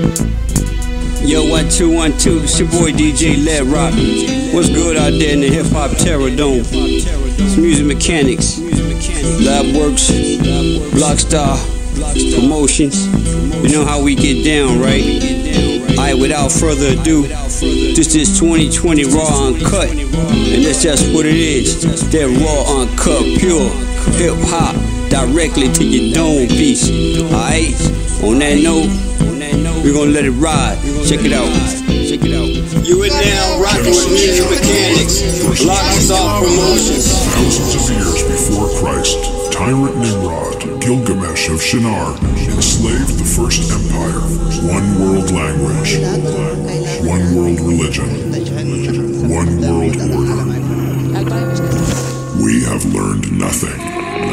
Yo, 1212, it's your boy DJ Let Rock. What's good out there in the hip hop terror dome? It's Music Mechanics, Labworks, Blockstar, Promotions. You know how we get down, right? Alright, without further ado, this is 2020 Raw Uncut, and that's just what it is. That raw, uncut, pure hip hop directly to your dome piece. Alright, on that note, we're gonna let it ride. Check it out. You are now rocking with Music Mechanics, Blockstar Promotions. Thousands of years before Christ, tyrant Nimrod, Gilgamesh of Shinar, enslaved the first empire. One world language, one world religion, one world order. We have learned nothing.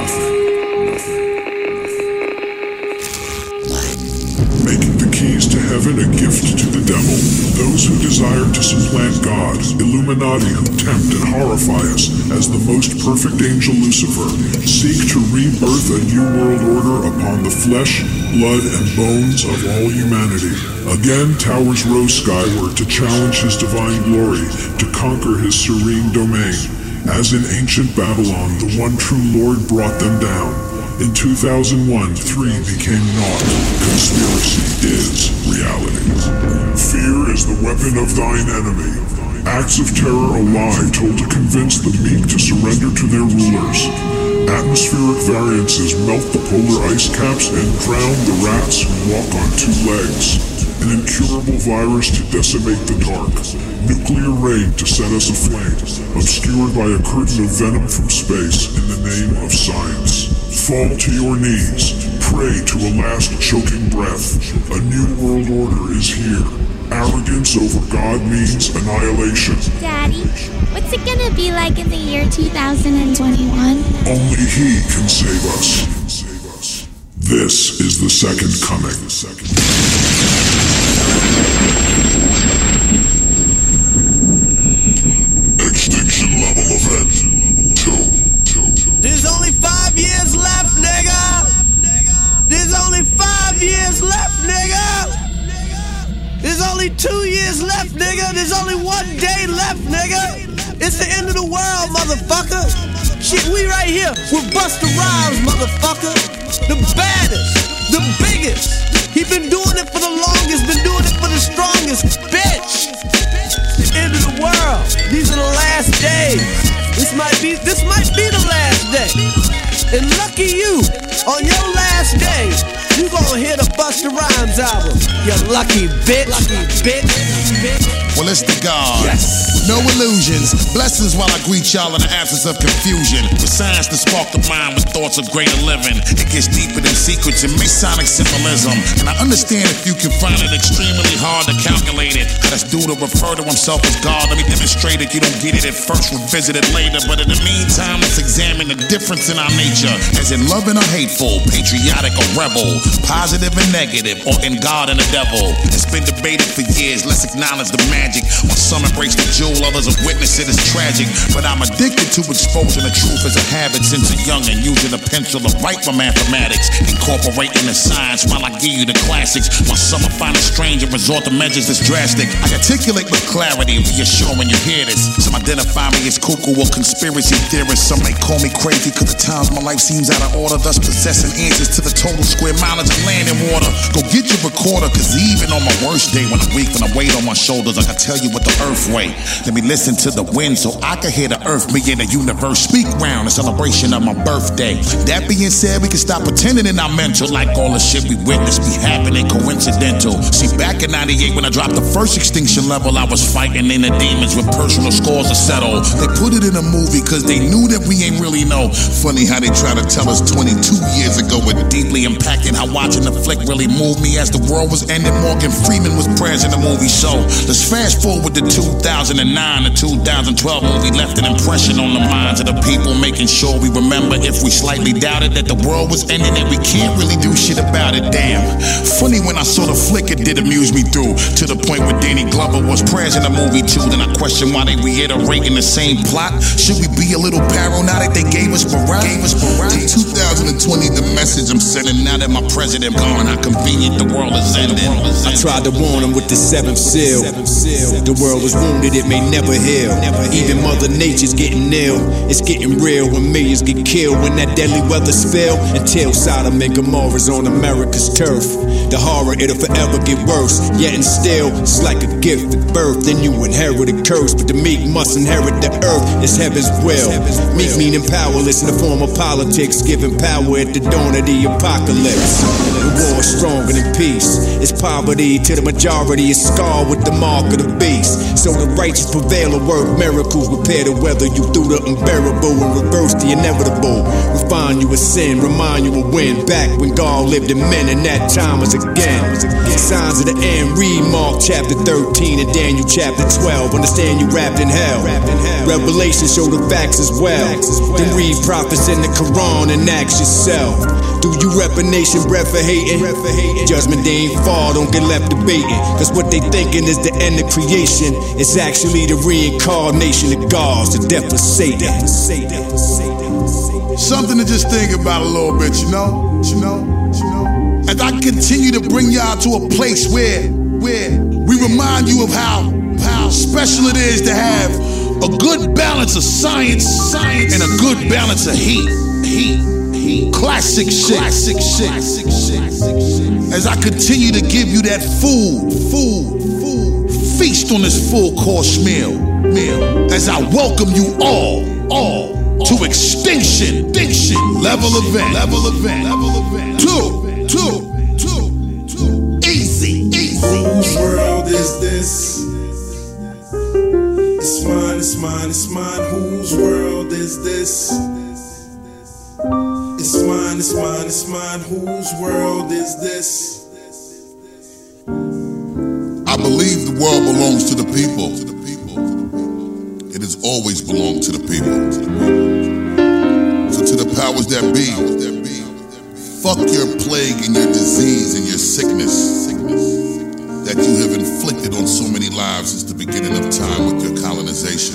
Making the keys to heaven a gift to the devil. Those who desire to supplant God, Illuminati who tempt and horrify us as the most perfect angel Lucifer, seek to rebirth a new world order upon the flesh, blood, and bones of all humanity. Again, towers rose skyward to challenge his divine glory, to conquer his serene domain. As in ancient Babylon, the one true Lord brought them down. In 2001, 3 became naught. Conspiracy is reality. Fear is the weapon of thine enemy. Acts of terror a lie told to convince the meek to surrender to their rulers. Atmospheric variances melt the polar ice caps and drown the rats who walk on 2 legs. An incurable virus to decimate the dark. Nuclear rain to set us aflame, obscured by a curtain of venom from space in the name of science. Fall to your knees, pray to a last choking breath. A new world order is here. Arrogance over God means annihilation. Daddy, what's it gonna be like in the year 2021? Only He can save us. This is the second coming. Extinction level event 2. There's only 5 years left, nigga. There's only 5 years left, nigga. There's only 2 years left, nigga. There's only 1 day left, nigga. It's the end of the world, motherfucker. Shit, we right here with Busta Rhymes, motherfucker. The baddest, the biggest. He been doing it for the longest, been doing it for the strongest, bitch. The end of the world. These are the last days. This might be the last day. And lucky you, on your last day, you gonna hear the Busta Rhymes album. You lucky bitch. Well, it's the God. Yes. No illusions. Blessings while I greet y'all in the absence of confusion. With science to spark the mind with thoughts of greater living. It gets deeper than secrets and Masonic symbolism. And I understand if you can find it extremely hard to calculate it. How this dude to refer to himself as God. Let me demonstrate it. You don't get it at first, revisit it later. But in the meantime, let's examine the difference in our nature. As in loving or hateful, patriotic or rebel, positive and negative, or in God and the devil. It's been debated for years. Let's acknowledge the magic. While some embrace the jewel, others have witnessed it as tragic. But I'm addicted to exposing the truth as a habit since a youngin', using a pencil to write for mathematics, incorporating the science while I give you the classics. While some are finding strange and resort to measures that's drastic, I articulate with clarity, reassuring you hear this. Some identify me as cuckoo or conspiracy theorist. Some may call me crazy cause at times my life seems out of order, thus possessing answers to the total square mileage of land and water. Go get your recorder, cause even on my worst day when I'm weak and I weight on my shoulders, I can tell you what the earth weigh. Let me listen to the wind so I can hear the earth, me and the universe speak round in celebration of my birthday. That being said, we can stop pretending in our mental like all the shit we witnessed be happening coincidental. See, back in 98 when I dropped the first extinction level, I was fighting in the demons with personal scores to settle. They put it in a movie cause they knew that we ain't really know. Funny how they try to tell us 22 years ago, it deeply impacted how watching the flick really moved me. As the world was ending, Morgan Freeman was present in the movie. So let's fast forward to 2009. The 2012 movie left an impression on the minds of the people, making sure we remember if we slightly doubted that the world was ending, that we can't can't really do shit about it, damn. Funny when I saw the flick, it did amuse me through, to the point where Danny Glover was prayers in the movie too. Then I question why they reiterating the same plot. Should we be a little paranoid that they gave us Barack? In 2020, the message I'm sending now that my president gone, how convenient the world is ending. I tried to warn him with the seventh seal. The world was wounded, it may never heal. Even Mother Nature's getting ill. It's getting real when millions get killed, when that deadly weather spill. Until Sodom and Gomorrah's on America's turf. The horror, it'll forever get worse. Yet and still, it's like a gift at birth. Then you inherit a curse, but the meek must inherit the earth. It's heaven's will. Meek meaning powerless in the form of politics, giving power at the dawn of the apocalypse. The war is stronger than peace. It's poverty to the majority is scarred with the mark of the beast. So the righteous prevail and work miracles, repair the weather you through the unbearable and reverse the inevitable. Refine you of sin, remind you of when, back when God lived in men, and that time was again. Signs of the end, read Mark chapter 13 and Daniel chapter 12. Understand you wrapped in hell. Revelation show the facts as well. Then read prophets in the Quran and ask yourself, do you rep a nation bred for hating? Judgment day ain't far, don't get left debating. Cause what they thinking is the end of creation. It's actually the reincarnation of gods, the death of Satan. Something to just think about a little bit, you know? As I continue to bring y'all to a place where we remind you of how special it is to have a good balance of science and a good balance of heat. Classic shit. As I continue to give you that food, feast on this full course meal. As I welcome you all to extinction level event. Two. Easy. Whose world is this? It's mine. Whose world is this? It's mine. Whose world is this? I believe the world belongs to the people. It has always belonged to the people. So to the powers that be, fuck your plague and your disease and your sickness that you have inflicted on so many lives since the beginning of time with your colonization.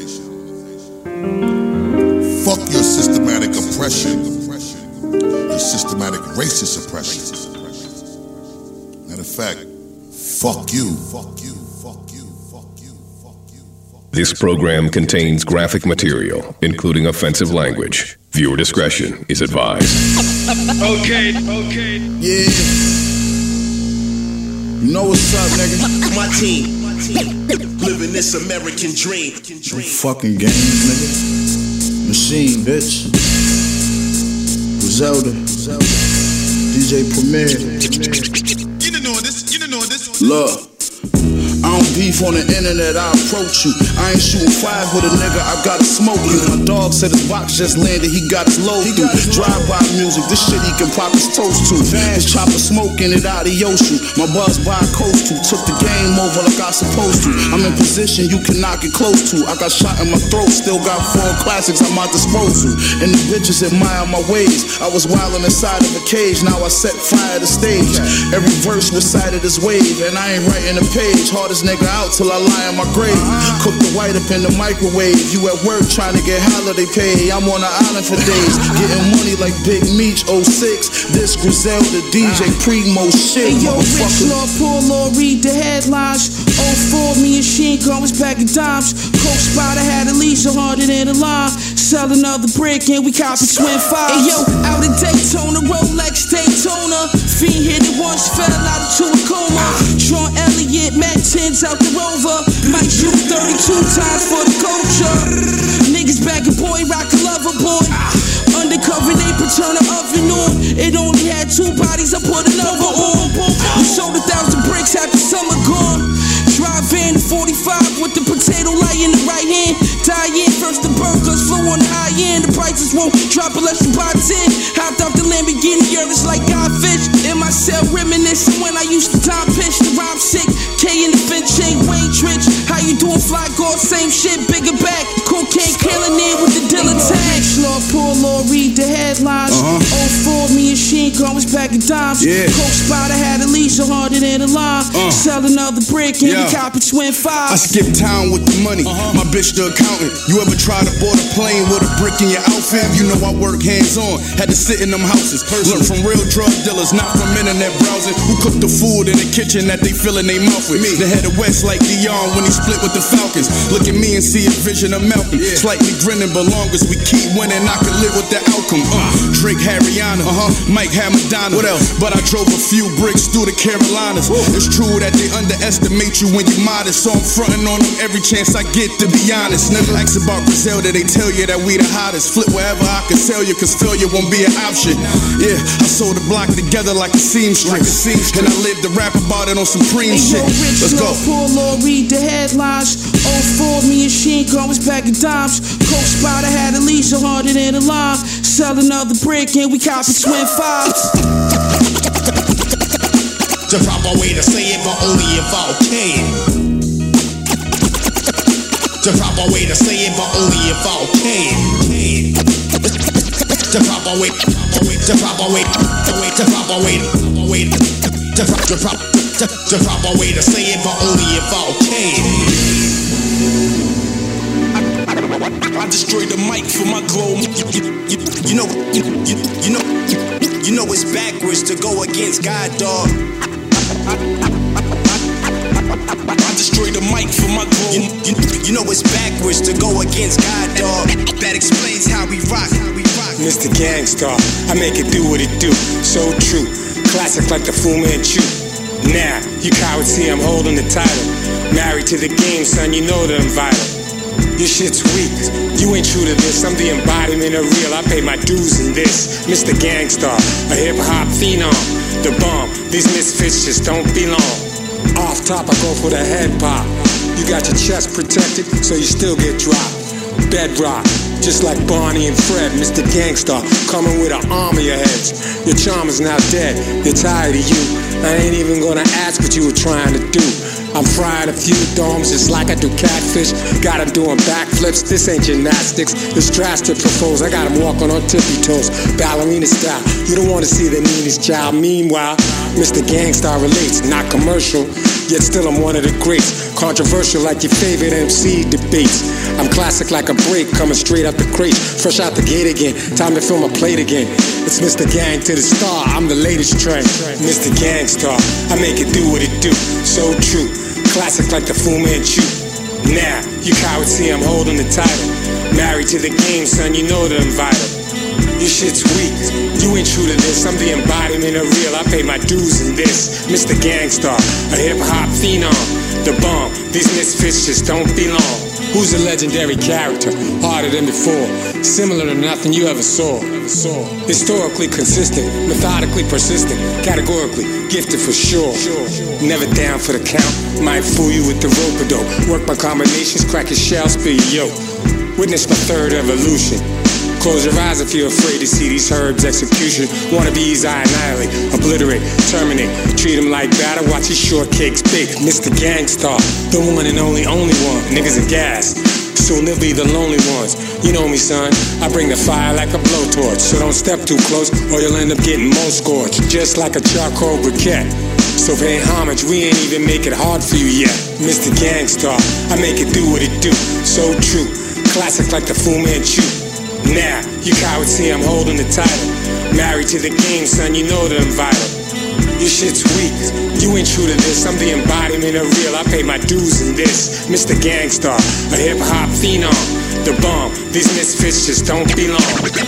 Fuck your systematic oppression, your systematic racist oppression. Matter of fact, fuck you. This program contains graphic material, including offensive language. Viewer discretion is advised. Okay. Yeah. You know what's up, nigga? My team. Living this American dream. No fucking games, nigga. Machine, bitch. Griselda. DJ Premier. You didn't know this. Look. I don't beef on the internet, I approach you. I ain't shooting five with a nigga, I gotta smoke you. My dog said his box just landed, he got his load through. Drive-by music, this shit he can pop his toast to. His chopper smoking it out of Yoshu. My buzz by coast to, took the game over like I supposed to. I'm in position you cannot get close to. I got shot in my throat, still got 4 classics at my disposal. And the bitches admire my ways. I was wildin' inside of a cage, now I set fire to stage. Every verse recited as wave, and I ain't writing a page. Hardest nigga out till I lie in my grave. Cook the white up in the microwave. You at work trying to get holiday pay. I'm on the island for days, getting money like Big Meech 06. This Griselda DJ Primo shit. Hey yo, Rich Law, Poor Law, read the headlines. 04, me and Sheen was packing dimes. Coke Spider had a leash so harder than a line. Sell another brick and we copy twin five. Hey yo, out in Daytona, Rolex Daytona. Fiend hit it once, fell out into a coma. Sean Elliott, Matt 10s out the Rover. Might shoot 32 times for the culture. Niggas back a boy, rock a lover boy. Undercover, they turn the oven on. It only had 2 bodies, I put another on. We sold 1,000 bricks after summer gone. Drive in 45 with the potato light in the right hand. Die in first the burgers, flow on the high end. The prices won't drop unless you buy 10. Hopped off the Lamborghini, it's like Godfish. In my cell reminiscing when I used to time pitch. The rhyme sick, K in the Finch, ain't Wayne Trich. How you doing, Fly God? Same shit, bigger back. Cocaine killing it with the Dilla tag. Rich Law, Poor Law, read the headlines. 04, me and Sheen was packing dimes. Coke Spider had a leash harder than a line. Sell another brick and we copy twin fives. I skip town with the money, my bitch the accountant. You ever try to board a plane with a brick in your outfit? You know I work hands on, had to sit in them houses. Learn from real drug dealers, not from internet browsing. Who cook the food in the kitchen that they fill in their mouth with? They headed west like Dion when he split with the Falcons. Look at me and see a vision of Malcolm. Slightly grinning, but long as we keep winning, I can live with the outcome. Drake had Rihanna, Mike had Madonna. What else? But I drove a few bricks through the Carolinas. It's true that they underestimate you when you're modest, so I'm fronting on them every chance I get, to be honest. Never ask about Griselda, they tell you that we the hottest. Flip wherever I can sell you, cause failure won't be an option. Yeah, I sold the block together like a seamstress, and I lived to rap about it on Supreme shit. Let's go. Poor Lord, read the headlines. 04, me and Sheen was packing dimes. Coke Spider had a leash harder than a line. Sell another brick and we copy twin fives. The proper way to say it, but only if I can. The proper way to say it, but only if I can. The proper way, the proper way, the proper way, the proper way to say it, but only if I can. I destroyed the mic for my glow. You know it's backwards to go against God, dog. I destroyed the mic for my glow. You know it's backwards to go against God, dog. That explains how we rock. Mr. Gangstar, I make it do what it do. So true, classic like the Fu Manchu. Now, you cowards see I'm holding the title. Married to the game, son, you know that I'm vital. Your shit's weak, you ain't true to this. I'm the embodiment of real, I pay my dues in this. Mr. Gangstar, a hip-hop phenom. The bomb, these misfits just don't belong. Off top, I go for the head pop. You got your chest protected, so you still get dropped. Bedrock, just like Barney and Fred. Mr. Gangstar, coming with an arm of your heads. Your charm is now dead, they're tired of you. I ain't even gonna ask what you were trying to do. I'm frying a few domes just like I do catfish. Got him doing backflips, this ain't gymnastics. This drastic propose, I got him walking on tippy toes. Ballerina style, you don't wanna see the meanest child. Meanwhile, Mr. Gangstar relates, not commercial. Yet still I'm one of the greats. Controversial like your favorite MC debates. I'm classic like a break, coming straight out the crate. Fresh out the gate again, time to fill my plate again. It's Mr. Gang to the star, I'm the latest train. Mr. Gangstar, I make it do what it do. So true, classic like the Fu Manchu. Now, you cowards see I'm holding the title. Married to the game, son, you know that I'm vital. Your shit's weak, you ain't true to this. I'm the embodiment of real, I pay my dues in this. Mr. Gangstar, a hip-hop phenom. The bomb, these misfits just don't belong. Who's a legendary character, harder than before, similar to nothing you ever saw. Historically consistent, methodically persistent, categorically gifted for sure. Never down for the count, might fool you with the rope-a-dope. Work my combinations, crack your shell, spill your yoke. Witness my third evolution. Close your eyes if you're afraid to see these herbs execution. Wannabes I annihilate, obliterate, terminate. Treat them like batter, watch these shortcakes bake. Mr. Gangstar, the one and only one. Niggas are gas, soon they'll be the lonely ones. You know me, son, I bring the fire like a blowtorch. So don't step too close or you'll end up getting more scorched. Just like a charcoal briquette. So pay homage, we ain't even make it hard for you yet. Mr. Gangstar, I make it do what it do. So true, classic like the Fu Manchu. Now, you cowards see I'm holding the title. Married to the game, son, you know that I'm vital. Your shit's weak, you ain't true to this. I'm the embodiment of real, I pay my dues in this. Mr. Gangstar, a hip-hop phenom. The bomb, these misfits just don't belong.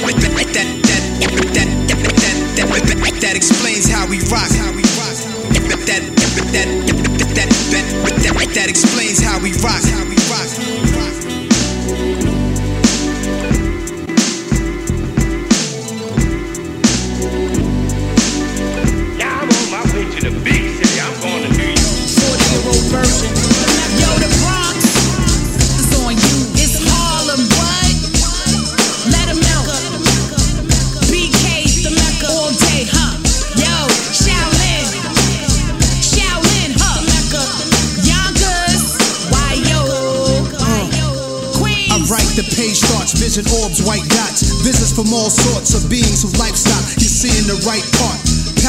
That explains how we rock. That explains how we rock. Version. Yo, the Bronx is on you. It's Harlem, what? Let 'em know. BK, the Mecca, all day, huh? Yo, Shaolin, huh? Mecca, Yonkers, why yo? Queens. I write, the page starts, vision orbs, white dots. Visits from all sorts of beings who lifestyle. You're seeing the right part.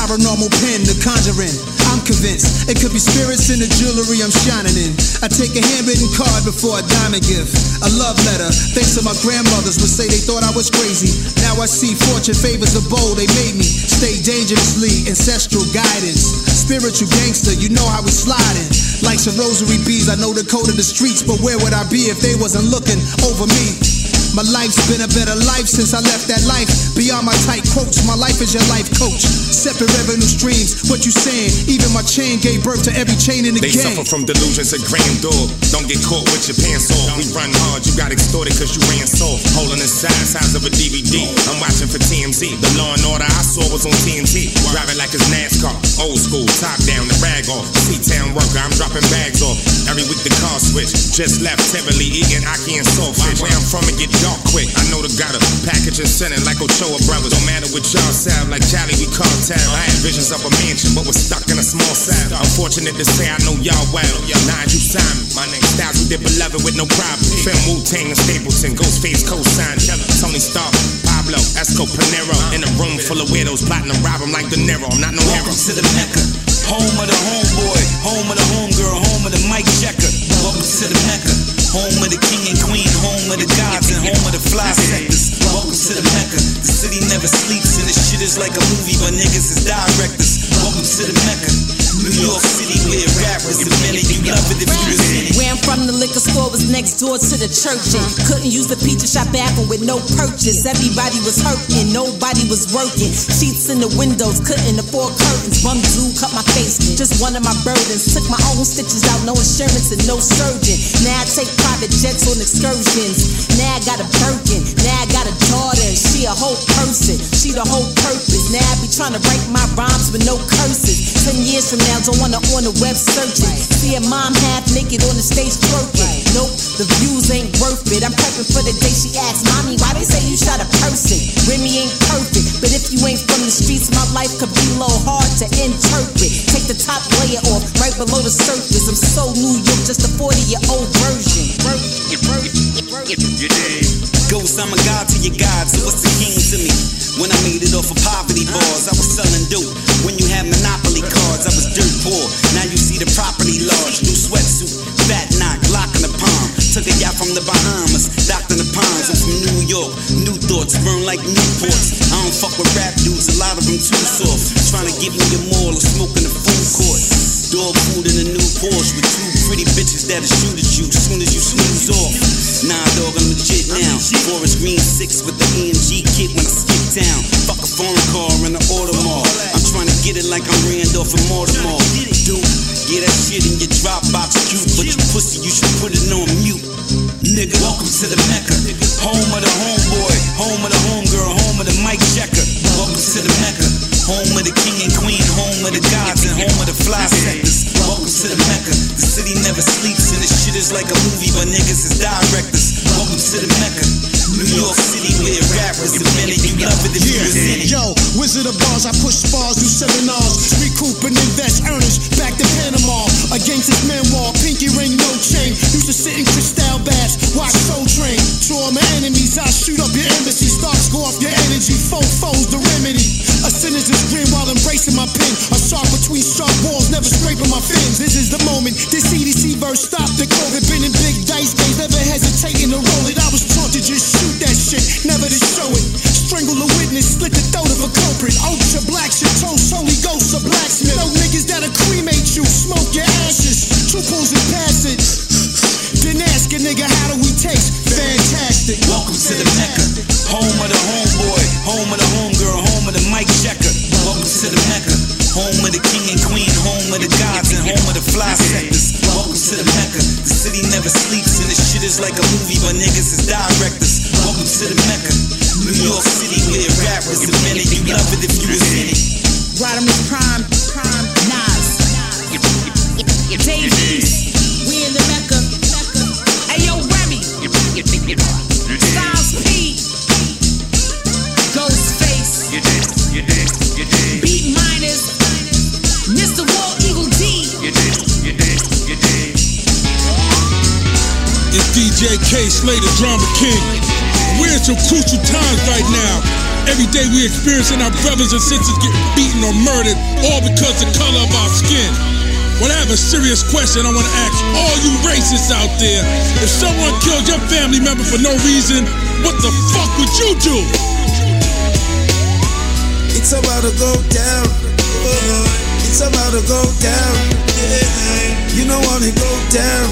paranormal pen, The Conjuring. I'm convinced it could be spirits in the jewelry I'm shining in. I take a handwritten card before a diamond gift. A love letter, thanks to my grandmothers would say they thought I was crazy. Now I see fortune favors the bold, they made me stay dangerously, ancestral guidance. Spiritual gangster, you know how we sliding. Like some rosary beads, I know the code of the streets, but where would I be if they wasn't looking over me? My life's been a better life since I left that life. Beyond my tight quotes, my life is your life coach. Separate revenue streams, what you saying? Even my chain gave birth to every chain in the game. They suffer from delusions of grandeur. Don't get caught with your pants off. We run hard, you got extorted cause you ran soft. Holding the size of a DVD. I'm watching for TMZ. The Law and Order I saw was on TNT. Driving like it's NASCAR. Old school, top down, the rag off. C-Town worker, I'm dropping bags off. Every week the car switch. Just left heavily eating Aki and Saltfish. Where I'm from it get dark quick. I know the got a package and send it like Ochoa Brothers. Don't matter what y'all sound like Charlie, we cartel. I had visions of a mansion, but was stuck in a small cell. Unfortunate to say I know y'all well. Nine, you signed me. My name Styles, we did Beloved with no problem. Film Wu-Tang and Stapleton, Ghostface co-signed. Tony Stark, Pablo, Esco Panero. In a room full of weirdos plotting to rob him like De Niro. I'm not no hero. Welcome to the Mecca, home of the homeboy, home of the homegirl, home of the Mike Checker. Welcome to the Mecca, home of the king and queen, home of the gods and home of the fly sectors. Welcome to the Mecca, the city never sleeps and this shit is like a movie but niggas is directors. Welcome to the Mecca, New York City where rappers invented. You love it if you was in it. Where I'm from, the liquor store was next door to the church. And couldn't use the pizza shop bathroom with no purchase. Everybody was hurting, nobody was working. Sheets in the windows, couldn't afford curtains. Bum dude cut my face, just one of my burdens. Took my own stitches out, no insurance and no surgeon. Now I take private jets on excursions. Now I got a Birkin, now I got a daughter. She a whole person, she the whole purpose. Now I be trying to write my rhymes with no curses. 10 years from now, don't wanna on the web searching. See a mom half naked on the stage twerking. Nope, the views ain't worth it. I'm prepping for the day she asks, mommy, why they say you shot a person? Remy ain't perfect, but if you ain't from the streets, my life could be a little hard to interpret. Take the top layer off, right below the surface. I'm so New York, just a 40-year-old version. Ghost, I'm a god to your god, so what's the king to me? When I made it off of poverty bars, I was selling dope. When you had Monopoly cards, I was dirt poor. Now you see the property large, new sweatsuit, fat knock, lock in the palm. Took a yacht from the Bahamas, docked in the Palms. I'm from New York, new thoughts, burn like Newports. I don't fuck with rap dudes, a lot of them too soft. Trying to give me a mall or smoke in the food court. Dog food in a new Porsche with two pretty bitches that'll shoot at you soon as you snooze off. Nah, dog, I'm legit now. Forest Green 6 with the EMG kit when I skip town. Fuck a phone call in the Audemars. I'm trying to get it like I'm Randolph and Mortimer. Dude, get that shit in your Dropbox cute, but you pussy, you should put it on mute. Nigga, welcome to the Mecca, home of the homeboy, home of the homegirl, home of the Mike Checker. Welcome to the Mecca, home of the king and queen, home of the gods and home of the fly sectors. Welcome to the Mecca, the city never sleeps and this shit is like a movie but niggas is directors. Welcome to the Mecca, New York City where rappers invented. You love it if you was in it. Yo, Wizard of Bars, I push spars, do seminars, recoup and invest earnings, back to Panama, against this memoir, pinky ring, no chain, used to sit in Cristal baths, watch Soul Train, to all my enemies, I shoot up your embassy, stocks go off your energy, foes the remedy, a sinister's grin while embracing my pen, a shark between sharp walls, never scraping my fins, this is the moment, this CDC verse stopped the COVID, been in big dice games, never hesitating to roll it, I was taught to just shoot that shit, never to show it, strangle a witness, slit the throat of a culprit, ultra black shit, toast, Holy Ghost, a blacksmith, no niggas that'll cremate you, smoke your ashes, two pulls and pass it, then ask a nigga how do we taste, fantastic. Welcome to the Mecca, home of the homeboy, home of the homegirl, home of the Mike Checker. Welcome to the Mecca, home of the king and queen, home of the gods and home of the fly sectors. Welcome to the Mecca, the city never sleeps and this shit is like a movie but niggas is directors. Welcome to the Mecca, New York City where rappers invented. You love it if you was in it. Rodimus Prime, Nas, Davies, we in the Mecca. Ayo Remy, Styles P, Ghostface, Beat Minus, Mr. War Eagle D. It's DJ K, Slay the Drama King. We're in some crucial times right now. Every day we experiencing our brothers and sisters getting beaten or murdered, all because of the color of our skin. Well, I have a serious question I want to ask all you racists out there. If someone killed your family member for no reason, what the fuck would you do? It's about to go down. It's about to go down. You don't want it go down.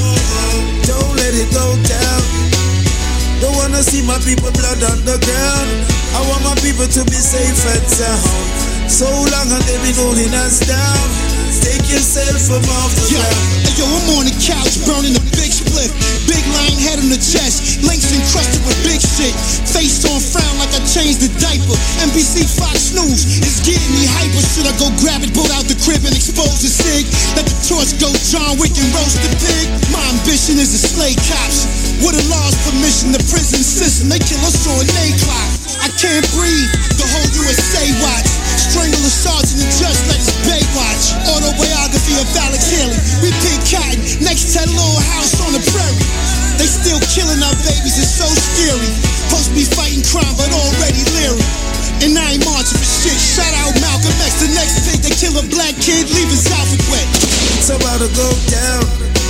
Don't let it go down. Don't wanna see my people blood on the ground. I want my people to be safe and sound. So long and they've been holding us down. Take yourself from off the ground. Yo, I'm on the couch burning a big split. Big line head on the chest, links encrusted with big shit. Face on frown like I changed the diaper. NBC Fox News is getting me hyper. Should I go grab it, pull out the crib and expose the cig? Let the torch go John Wick and roast the pig? My ambition is to slay cops. With a law's permission, the prison system, they kill us on a clock. I can't breathe, the whole USA watch. Strangle a sergeant and just let his bay watch. Autobiography of Alex Haley. We pick cotton next to that little house on the prairie. They still killing our babies, it's so scary. Supposed to be fighting crime, but already leery. And I ain't marching for shit. Shout out Malcolm X, the next pig. They kill a black kid, leave his outfit wet. It's about to go down.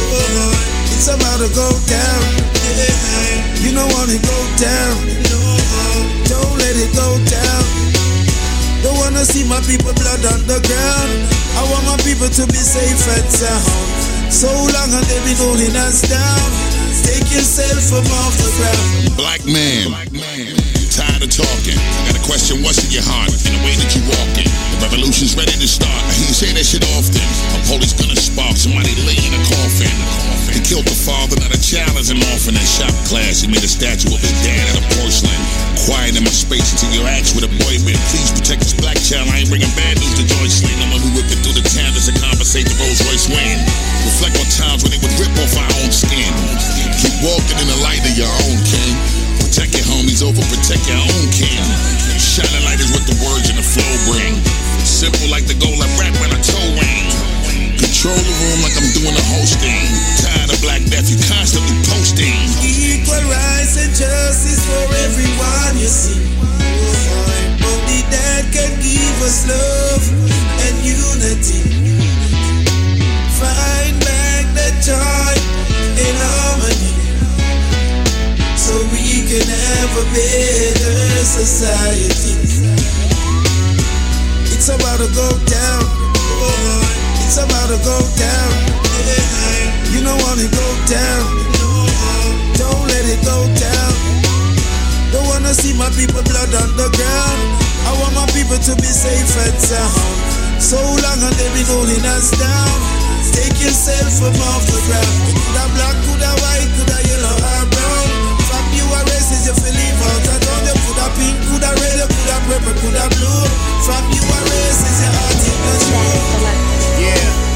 It's about to go down. You don't want it go down. Don't let it go down. Don't wanna see my people blood on the ground. I want my people to be safe and sound. So long and they've been holding us down. Take yourself from off the ground. Black man, tired of talking. I got a question, what's in your heart and the way that you walking? The revolution's ready to start. I hear you say that shit often. A police gonna spark, somebody lay in a coffin. He killed the father, not a child as an orphan in shop class. He made a statue of his dad out of porcelain. Quiet in my space until you ask where the boy been. Please protect this black child. I ain't bringing bad news to Joyce Lane. I'm gonna whip it through the town just to compensate the Rolls Royce win. Reflect on times when they would rip off our own skin. Keep walking in the light of your own king. Protect your homies over, protect your own king. Shining light is what the words and the flow bring. Simple like the goal I rap when I toe ring. Control the room like I'm doing the hosting. Tired of Black Death, you constantly posting. Equal rights and justice for everyone, you see. Only that can give us love and unity. Find back the joy and harmony, so we can have a better society. It's about to go down. It's about to go down. You don't want it go down. Don't let it go down. Don't wanna see my people blood on the ground. I want my people to be safe and sound. So long and they've been holding us down. Take yourself from off the ground. Coulda black, coulda white, coulda yellow or brown. From you a racist, you feel leave out. I don't know, coulda pink, coulda red, coulda purple, coulda blue. From you a racist, your heart in the shoe. Yeah.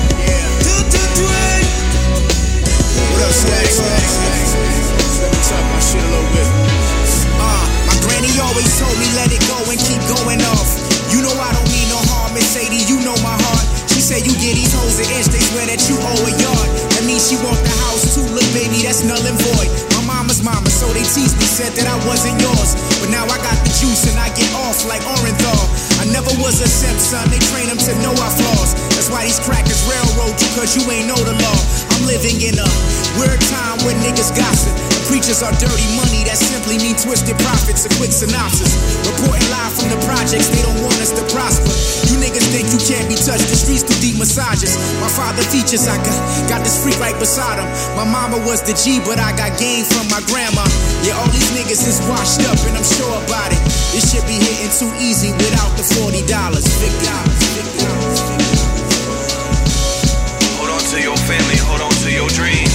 What up, Stacks? Let me talk my shit a little bit. My granny always told me let it go and keep going off. You know I don't mean no harm, Miss Sadie, you know my heart. She said you get these hoes an inch, they swear that you owe a yard. That means she want the house too, look baby, that's null and void. My mama's mama, so they teased me, said that I wasn't yours. But now I got the juice and I get off like Orenthal. I never was a simp, son, they train them to know our flaws. That's why these crackers railroad you, cause you ain't know the law. I'm living in a weird time where niggas gossip. The preachers are dirty money, that simply mean twisted profits. A quick synopsis, reporting live from the projects, they don't want us to prosper. You niggas think you can't be touched, the streets do deep massages. My father teaches, I got this freak right beside him. My mama was the G, but I got game from my grandma. Yeah, all these niggas is washed up and I'm sure about it. This shit be hitting too easy without the $40. Hold on to your family, hold on to your dreams.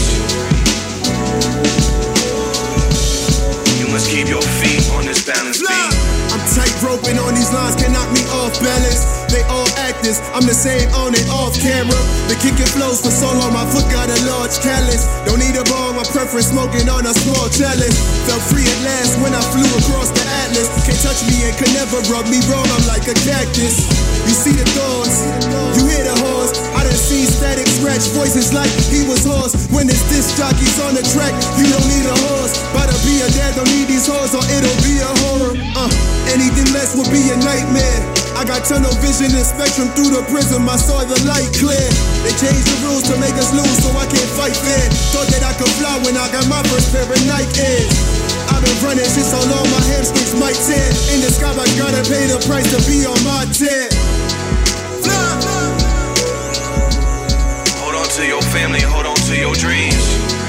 You must keep your feet on this balance beam. I'm tight roping on these lines, can knock me off balance. They all actors, I'm the same on and off camera. The kicking flows for so long, my foot got a large callus. Don't need a bong, my preference smoking on a small chalice. Felt free at last when I flew across the atlas. Can't touch me and can never rub me wrong, I'm like a cactus. You see the thorns, you hear the horns. I done seen static scratch voices like he was hoarse. When it's disc jockeys on the track, you don't need a horse. But to be a dad, don't need these hoes or it'll be a horror. Anything less would be a nightmare. I got tunnel vision and spectrum through the prism. I saw the light clear. They changed the rules to make us lose, so I can't fight fair. Thought that I could fly when I got my first pair of Nike Airs. I've been running shit so long, my hamstrings might tear. In the sky, I gotta pay the price to be on my tear. Hold on to your family, hold on to your dreams.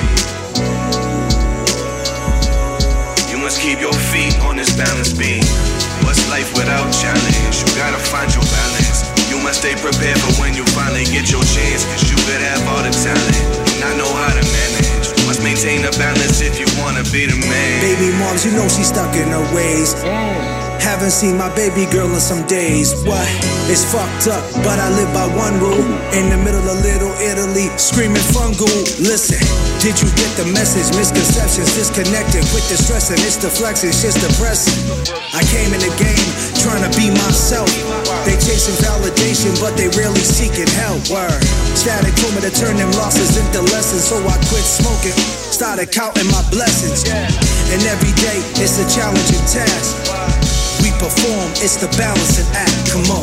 You must keep your feet on this balance beam. What's life without challenge? You gotta find your balance. You must stay prepared for when you finally get your chance. Cause you could have all the talent, not know how to manage. Must maintain a balance if you wanna be the man. Baby moms, you know she's stuck in her ways. Haven't seen my baby girl in some days. What? It's fucked up, but I live by one rule. In the middle of Little Italy, screaming fungal. Listen, did you get the message? Misconceptions, disconnected with the stress and it's deflection, shit's depressing. I came in the game trying to be myself. They chasing validation, but they really seeking help. Word. Static told me to turn them losses into lessons, so I quit smoking. Started counting my blessings. And every day it's a challenging task. We perform, it's the balancing act. Come on.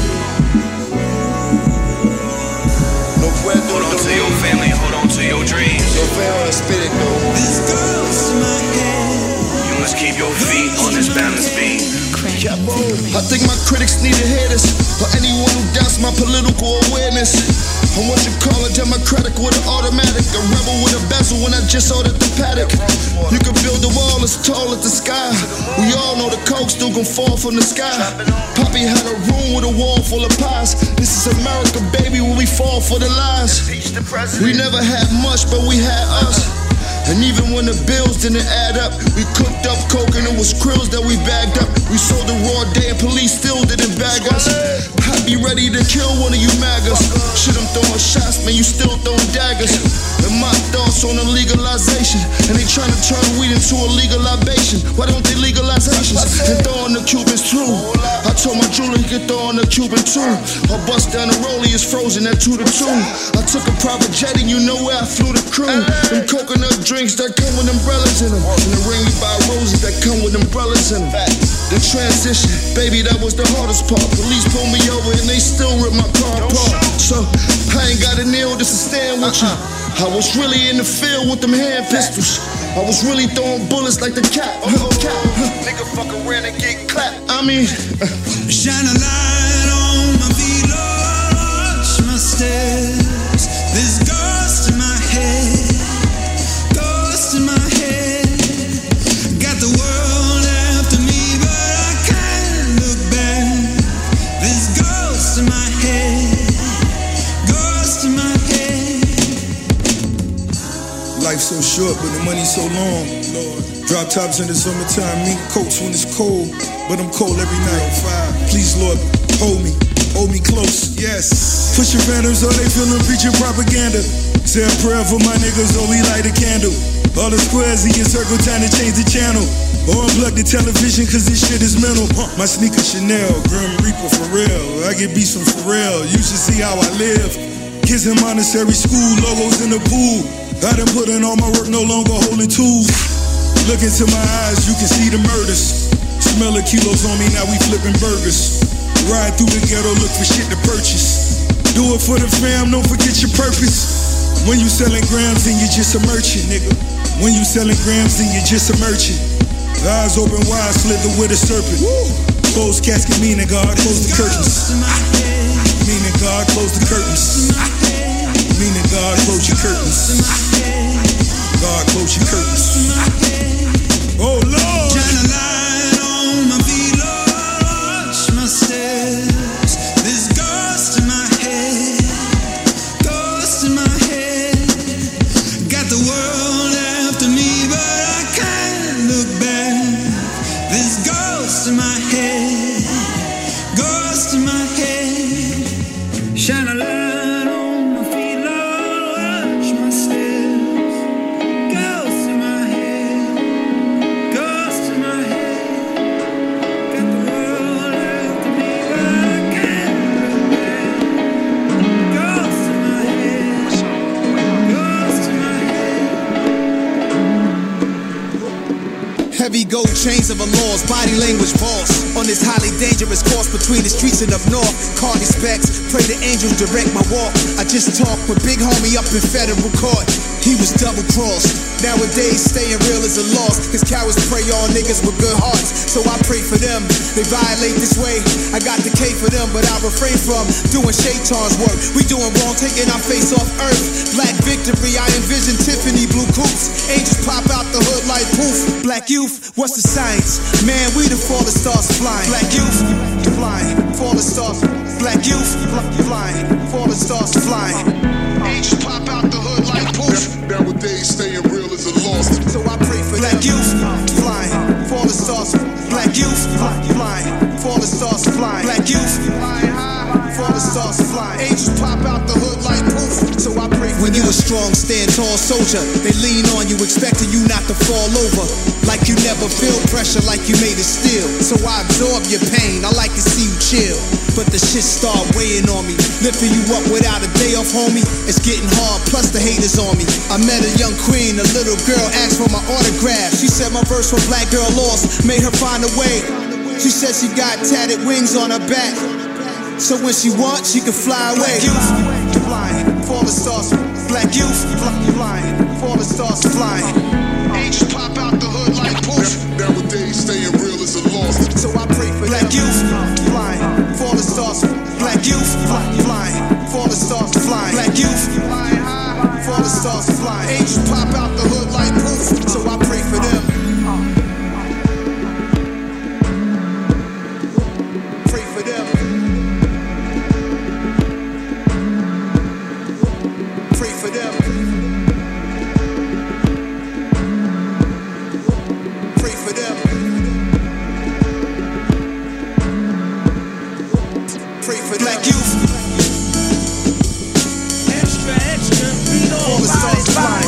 Hold on to your family, hold on to your dreams. This goes to my head. You must keep your feet on this balance beam. I think my critics need to hear this, or anyone who doubts my political awareness. I'm what you call a democratic with an automatic, a rebel with a bezel when I just ordered the paddock. You can build a wall as tall as the sky. We all know the coke still gon' fall from the sky. Poppy had a room with a wall full of pies. This is America, baby, when we fall for the lies. We never had much, but we had us. And even when the bills didn't add up, we cooked up coke and it was krills that we bagged up. We sold the raw day and police still didn't bag us. I'd be ready to kill one of you maggots. Shit, I'm throwing shots, man, you still throwing daggers. And my thoughts on the legalization, and they trying to turn weed into a legal libation. Why don't they legalize Haitians and throw on the Cubans too? I told my jeweler he could throw on the Cuban too. Our bus down the rollie is frozen at 2 to 2. I took a private jet and you know where I flew the crew. Them coconut drinks that come with umbrellas in them, and the ring we buy roses that come with umbrellas in them. The transition, baby, that was the hardest part. Police pulled me over and they still ripped my car apart. So I ain't got a nail just to stand with you. I was really in the field with them hand pistols. I was really throwing bullets like the cat. Nigga fuck around and get clapped. I mean, shine a light on my feet, watch my steps. This goes to my head. To my head, got the world after me, but I can't look back. This goes to my head, goes to my head. Life's so short, but the money's so long. Drop tops in the summertime, mink coats when it's cold, but I'm cold every night. Please, Lord, hold me close. Yes. Push your phantoms, all they feeling preaching propaganda. Say a prayer for my niggas, or we light a candle. All the squares in your circle, time to change the channel. Or unplug the television, cause this shit is mental. My sneakers Chanel, Grim Reaper for real. I get beats from Pharrell, you should see how I live. Kids in Montessori school, logos in the pool. I done put in all my work, no longer holding tools. Look into my eyes, you can see the murders. Smell the kilos on me, now we flipping burgers. Ride through the ghetto, look for shit to purchase. Do it for the fam, don't forget your purpose. When you selling grams, then you just a merchant, nigga. When you selling grams, then you just a merchant. Eyes open wide, slither with a serpent. Close casket, meaning God, close the curtains. Meaning God, close the curtains. Meaning God, close your curtains. God, close your curtains. Oh Lord. Shine a light on my feet, Lord, watch my steps. This goes to my head, goes to my head. Got the world after me, but I can't look back. This goes to my head, goes to my head. Shine a light on gold chains of a laws, body language boss. On this highly dangerous course between the streets and up north. Cardi specs, pray the angels direct my walk. I just talked with big homie up in federal court. He was double crossed. Nowadays, staying real is a loss. Cause cowards prey on niggas with good hearts. So I pray for them. They violate this way. I got the K for them, but I refrain from doing shaitan's work. We doing wrong, taking our face off earth. Black victory, I envision Tiffany blue coupes. Angels pop out the hood like poof. Black youth, what's the science? Man, we the fallen stars flying. Black youth, flying. Fallen stars. Black youth, flying. Fallen stars flying. Angels pop out the hood like poof. Nowadays, staying real is a loss. So I pray for black youth, flying. Fallen stars. Black youth, flying. Fallen stars flying. Black youth, fallen stars flying. Angels pop out the hood like poof. So I pray for when you a strong, stand tall soldier, they lean on you, expecting you not to fall over. Like you never feel pressure, like you made of steel. So I absorb your pain, I like to see you chill. But the shit start weighing on me, lifting you up without a day off, homie. It's getting hard, plus the haters on me. I met a young queen, a little girl asked for my autograph. She said my verse for Black Girl Lost made her find a way. She said she got tatted wings on her back, so when she wants, she can fly away. Black youth, flying, fallen stars. Black youth, flying, fallen stars flying. Angels pop out the hood like poof. Nowadays, staying real is a loss. So I pray for black youth, flying, fallen stars. Black youth, flying, fallen stars flying. Black youth, fallen stars flying. Angels pop out the hood like poof. So I pray for them. Pray for them. Pray for them. Pray for them. Pray for black youth. Extra, extra. All the stars flying.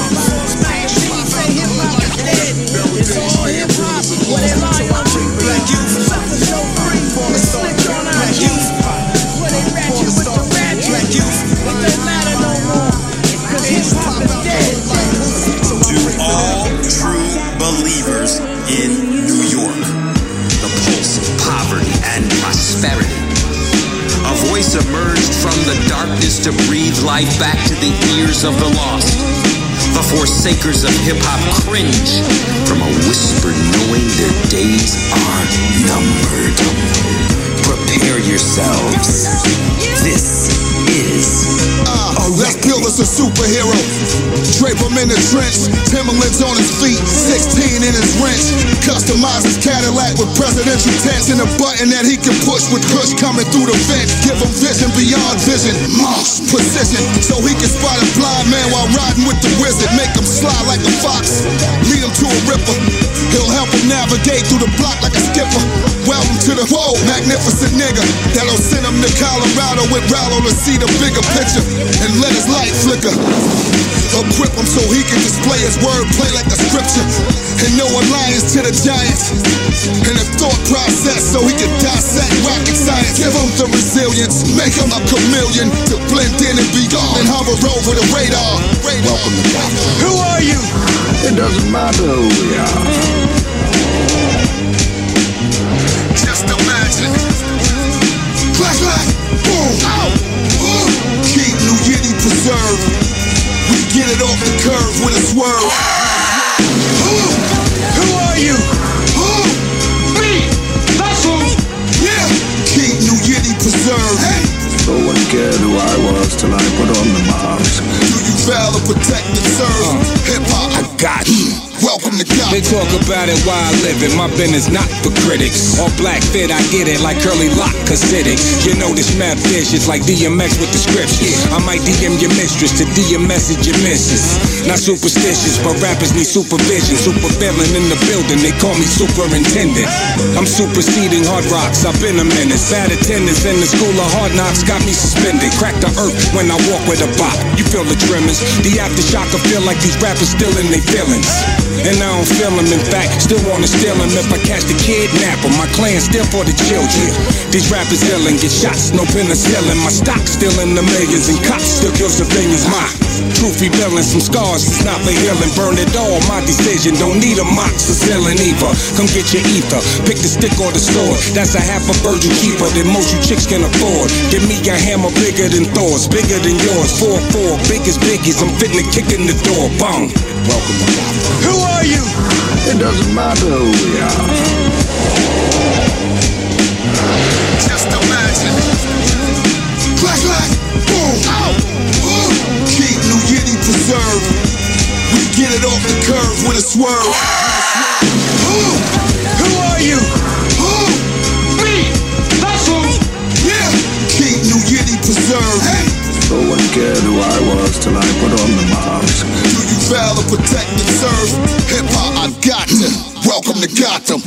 It's all hip hop. What they lie on black youth. Something so free. All the stars. Black youth. What they ratchet with the ratchet. Black youth. It doesn't matter no more. Cause hip hop is dead. To all true believers in New York, the pulse of poverty and prosperity. A voice emerged from the darkness to breathe life back to the ears of the lost. The forsakers of hip-hop cringe from a whisper knowing their days are numbered. Prepare yourselves. This is let's build us a superhero. Drape him in the trench, Timberlands on his feet, 16 in his wrench. Customize his Cadillac with presidential tents and a button that he can push with Kush coming through the vent. Give him vision beyond vision, mouse precision, so he can spot a blind man while riding with the wizard. Make him slide like a fox, lead him to a ripper. He'll help him navigate through the block like a skipper. Welcome to the magnificent nigga that'll send him to Colorado with Rallo to see the bigger picture and let his light flicker. Equip him so he can display his wordplay like a scripture and no alliance to the giants and a thought process so he can dissect rocket science. Give him the resilience, make him a chameleon to blend in and be gone and hover over the radar. Welcome to Gotham. Who are you? It doesn't matter who we are. Just imagine. Clack, clack, boom, ow, keep New Yiddy preserved. We get it off the curve with a swerve. Who are you? Me, that's who. Yeah, keep New Yiddy preserved. Hey. No one cared who I was till I put on the mask. Do you valor, protect, and serve? Hip-hop, I got you. Welcome to God. They talk about it while I live it. My pen is not for critics. All black fit, I get it like Curly Lock Hasidic. You know this mad fish, it's like DMX with the scriptures. I might DM your mistress to DM message your missus. Not superstitious, but rappers need supervision. Super villain in the building, they call me superintendent. I'm superseding hard rocks, I've been a menace. Bad attendance in the school of hard knocks got me suspended. Crack the earth when I walk with a bop. You feel the tremors. The aftershock, I feel like these rappers still in their feelings. and I don't feel him. In fact, still wanna steal him if I catch the kidnapper. My clan still for the children. These rappers ill and get shots, no penicillin. My stock still in the millions, and cops still kill civilians. My truth revealing some scars, it's not for healing. Burn it all, my decision. Don't need a moxicillin either. Come get your ether, pick the stick or the sword. That's a half a Virgin keeper that most you chicks can afford. Give me a hammer bigger than Thor's, bigger than yours. 4-4, big as biggies. I'm fitting to kick in the door. Bang. Welcome to Gotham. Who are you? It doesn't matter who we are. Just imagine. Clack, clack, boom, out. Keep New Yiddy preserved. We get it off the curve with a swerve. Who are you? Me. That's who. Yeah. Keep New Yiddy preserved. Hey. No one cared who I was till I put on the mask. Do you vow to protect and serve? Hip hop, I got to. Welcome to Gotham.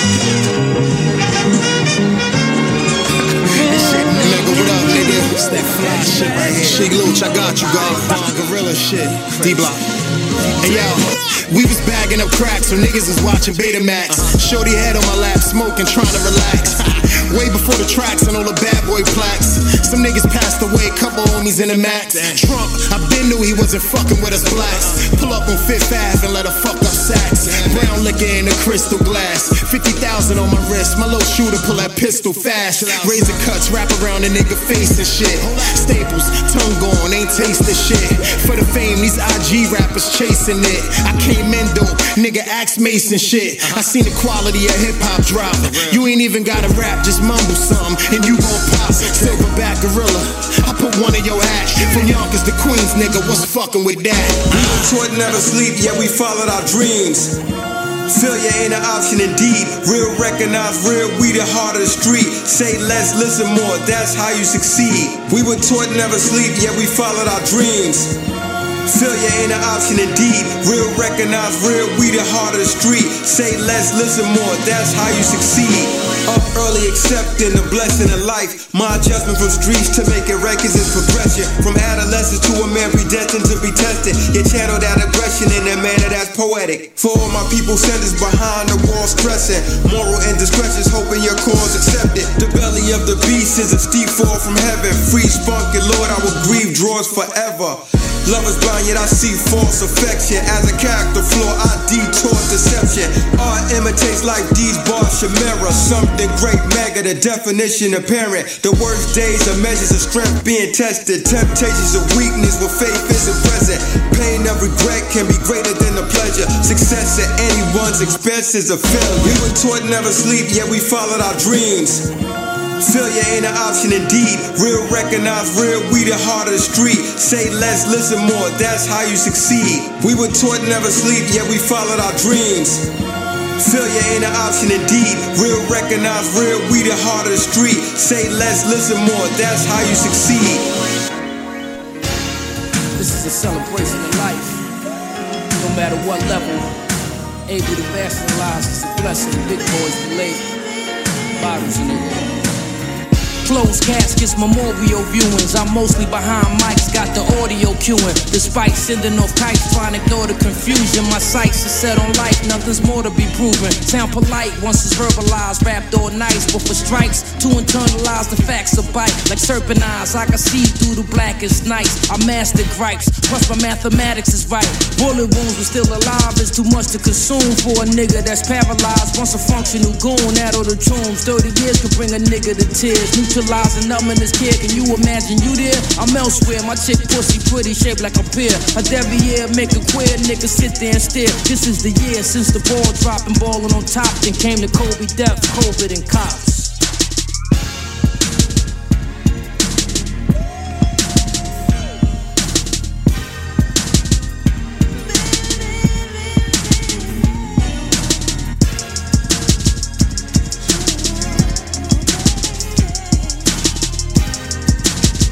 Nigga, what up, nigga? It's that fly shit right here. Shig Looch, I got you, God. Gorilla shit. D-Block. Hey, yo, we was bagging up crack, so niggas was watching Betamax. Shorty head on my lap, smoking, trying to relax. Way before the tracks and all the bad boy plaques. Some niggas passed away, couple homies in the max. Trump, I been knew he wasn't fucking with us blacks. Pull up on Fifth Ave and let her fuck up sacks. Brown liquor in a crystal glass. 50,000 on my wrist, my little shooter pull that pistol fast. Razor cuts, wrap around a nigga face and shit. Staples, tongue gone, ain't taste the shit. For the fame, these IG rappers chasing it. I came in dope, nigga axe Mason shit. I seen the quality of hip hop drop. You ain't even gotta rap, just mumble something and you gon' pop. Silverback gorilla, I put one in your hat. From Yonkers to Queens, nigga, what's fucking with that? We were taught never sleep, yet we followed our dreams. Failure ain't an option indeed. Real recognize real, we the heart of the street. Say less, listen more, that's how you succeed. We were taught never sleep, yet we followed our dreams. Failure ain't an option indeed. Real recognize real, we the heart of the street. Say less, listen more, that's how you succeed. Up early, accepting the blessing of life. My adjustment from streets to making records is progression. From adolescence to a man predestined to be tested. You channel that aggression in a manner that's poetic. For all my people sentence behind the wall stressing. Moral indiscretions, hoping your cause accepted. The belly of the beast is a steep fall from heaven. Free spunk and Lord, I will grieve draws forever. Love is blind, yet I see false affection. As a character flaw, I detour deception. Art imitates like these bars should mirror something great, mega, the definition apparent. The worst days are measures of strength being tested. Temptations of weakness where faith isn't present. Pain of regret can be greater than the pleasure. Success at anyone's expense is a failure. We were taught never sleep, yet we followed our dreams. Failure ain't an option indeed. Real recognize real, we the heart of the street. Say less, listen more, that's how you succeed. We were taught never sleep, yet we followed our dreams. Failure ain't an option indeed. Real recognize real, we the heart of the street. Say less, listen more, that's how you succeed. This is a celebration of life. No matter what level, able to evangelize is a blessing. Big boys relate, bottles in the air. Closed caskets, memorial viewings. I'm mostly behind mics, got the audio cueing. Despite sending off kites, trying to ignore the confusion. My sights are set on life, nothing's more to be proven. Sound polite once it's verbalized, rapped all nice. But for strikes, to internalize the facts of bite. Like serpent eyes, I can see through the blackest nights. I mastered gripes, plus my mathematics is right. Bullet wounds were still alive, it's too much to consume for a nigga that's paralyzed. Once a functional goon, out of the tombs. 30 years could bring a nigga to tears. Neutralizing numbing this kid, can you imagine you there? I'm elsewhere, my chick pussy pretty, shaped like a pear. A devil year, make a queer nigga sit there and stare. This is the year since the ball dropping, balling on top. Then came the Kobe death, COVID and cops.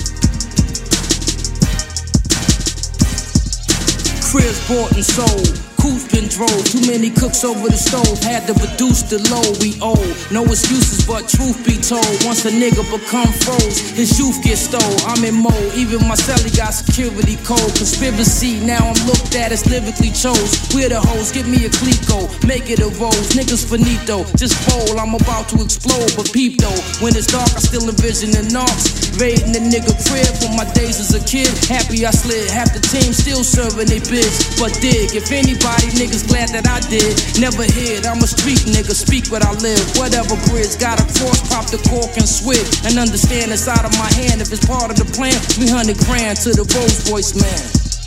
Cribs bought and sold, coupe's been drove. Too many cooks over the stove, had to reduce the load we owe. No excuses, but truth be told, once a nigga become froze, his youth gets stole. I'm in mode, even my celly got security code. Conspiracy, now I'm looked at as lyrically chose. We're the hoes, give me a Clico, make it a rose. Niggas finito, just bowl, I'm about to explode. But peep though, when it's dark, I still envision the knocks. Raiding the nigga crib from my days as a kid. Happy I slid, half the team still serving they biz. But dig, if anybody niggas glad that I did, never hid, I'm a street nigga, speak what I live. Whatever bridge, gotta cross, pop the cork and switch. And understand it's out of my hand, if it's part of the plan, 300 grand to the Rolls Royce man.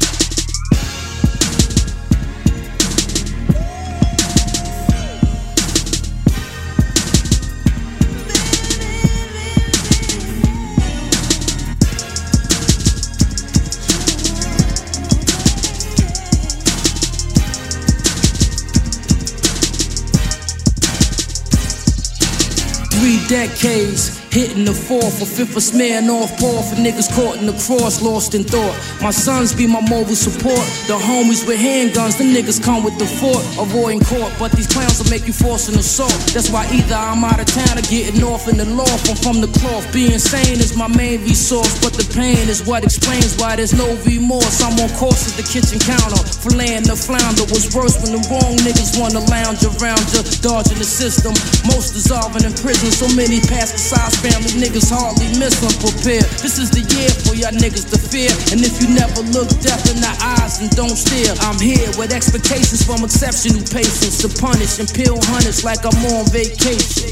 Decades, hitting the fourth or fifth of smearing off ball for niggas caught in the cross, lost in thought. My sons be my mobile support. The homies with handguns, the niggas come with the fort, avoiding court. But these clowns will make you force an assault. That's why either I'm out of town or getting off in the loft. I'm from the cloth. Being sane is my main resource, but the pain is what explains why there's no remorse. I'm on course at the kitchen counter, filleting the flounder. Was worse when the wrong niggas wanna lounge around you, dodging the system. Most dissolving in prison, so many past the size family niggas hardly miss them. Prepare, this is the year for y'all niggas to fear. And if you never look death in the eyes and don't stare, I'm here with expectations from exceptional patience to punish and peel hunters like I'm on vacation.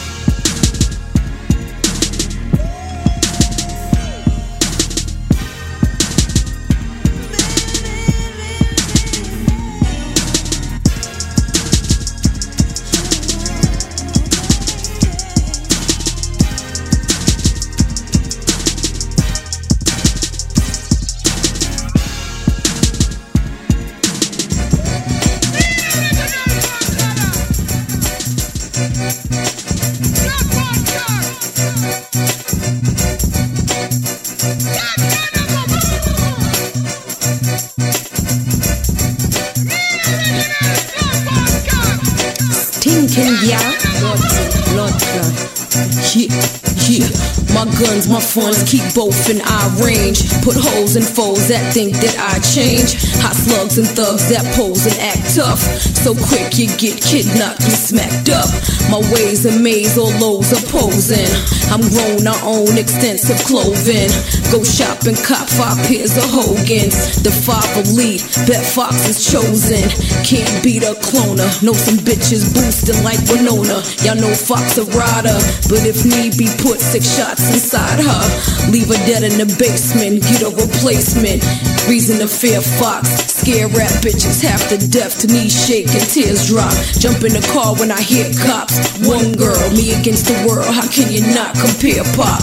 My guns, my funds keep both in eye range. Put holes in foes that think that I change. Hot slugs and thugs that pose and act tough. So quick you get kidnapped and smacked up. My ways a maze, all lows opposing. I'm grown, I own extensive clothing. Go shop and cop 5 pairs of Hogans. The 5 elite, bet Fox is chosen. Can't beat a cloner. Know some bitches boosting like Winona. Y'all know Fox a rider, but if need be, put 6 shots inside her. Leave her dead in the basement, get a replacement. Reason to fear Fox. Scare rap bitches half to death, to knees shake and tears drop. Jump in the car when I hear cops. One girl, me against the world. How can you not compare Pac?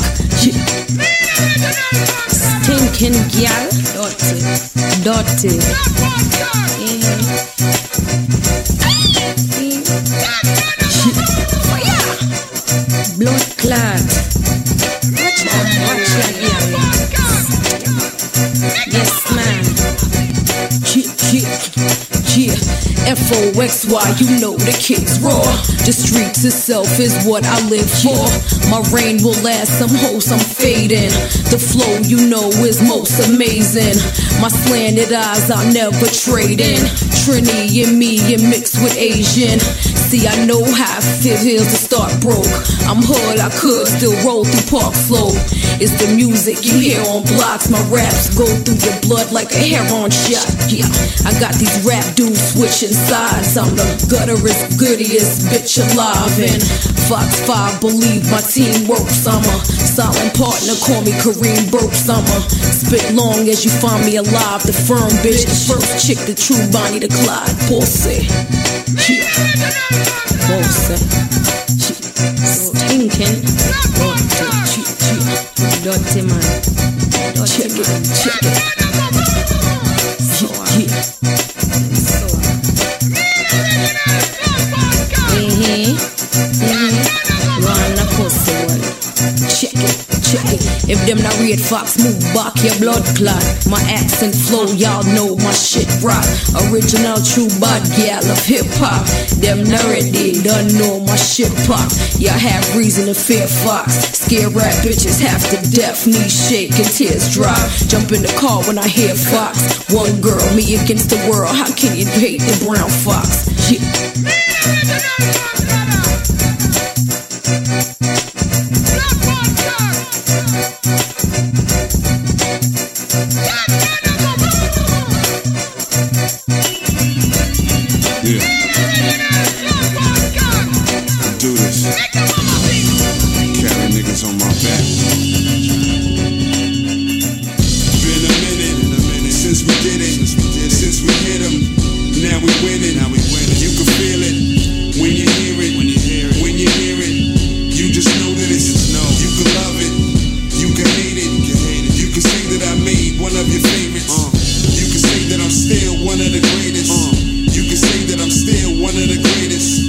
Stinking gal, dirty. Blood clot. Watch that yes, man. FOXY, you know the kid's raw. The streets itself is what I live for. My reign will last, some hoes I'm fading. The flow you know is most amazing. My slanted eyes I'll never trade in. Trini and me and mixed with Asian. See, I know how it feels to start broke. I'm hood, I could still roll through Park Slope. It's the music you hear on blocks. My raps go through your blood like a heroin shot. Yeah, I got these rap dudes switching sides. I'm the gutterest, goodiest bitch alive. And Fox 5, believe my team works. I'm a silent partner, call me Kareem Burks. I'm a spit long as you find me alive. The firm bitch, the first chick, the true Bonnie, the Clyde. Bossy, yeah. Bossy, stinking, dirty man, check it. Run a pussy. Check it. If them not read Fox, move Bach, your blood clot. My accent flow, y'all know my shit rock. Original true bad gal of hip hop. Them nerdy, don't know my shit pop. Y'all have reason to fear Fox. Scare rap bitches half to death. Knees shake and tears drop. Jump in the car when I hear Fox. One girl, me against the world. How can you hate the brown fox? Yeah. Do this. Carry niggas on my back. Been a minute since we did it. Since we hit 'em, now we winning. You can feel it when you hear it. When you hear it, you just know that it's you can love it, you can hate it. You can say that I made one of your favorites. You can say that I'm still one of the greatest. You can say that I'm still one of the greatest.